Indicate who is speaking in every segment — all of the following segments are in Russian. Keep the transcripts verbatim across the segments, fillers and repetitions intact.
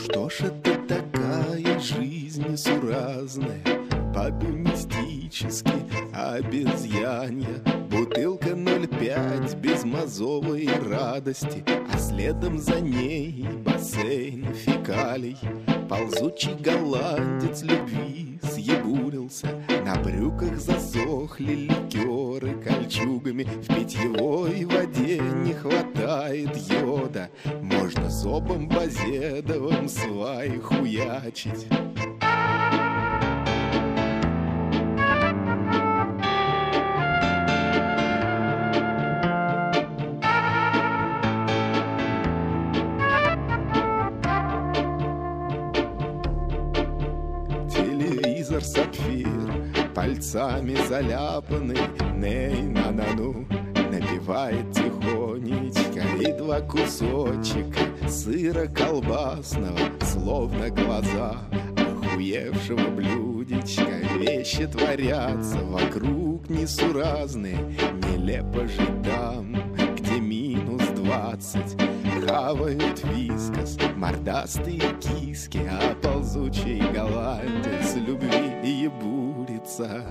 Speaker 1: Что ж это такая жизнь несуразная, по-мистически обезьянья? Бутылка ноль пять безмозовой радости, а следом за ней бассейн фекалий. Ползучий голландец любви съебурился, на брюках засохли ликеры кольчугами. В питьевой воде не хватает йода, можно зобом базедовым сваи хуячить. Телевизор сапфир, пальцами заляпанный, ней-на-на-ну, напевает тихонечко, и два кусочка сыра колбасного, словно глаза охуевшего блюдечка. Вещи творятся вокруг несуразные, нелепо жить там, где минус двадцать. Хавают вискас мордастые киски, а ползучий голландец любви ебурится.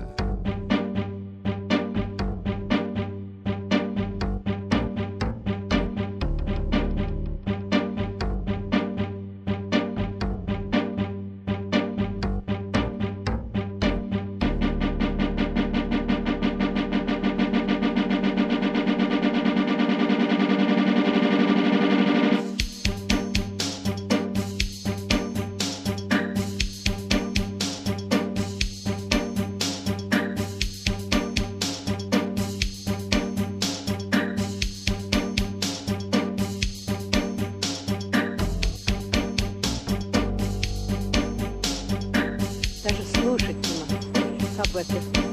Speaker 2: Даже слушать не могу об этом.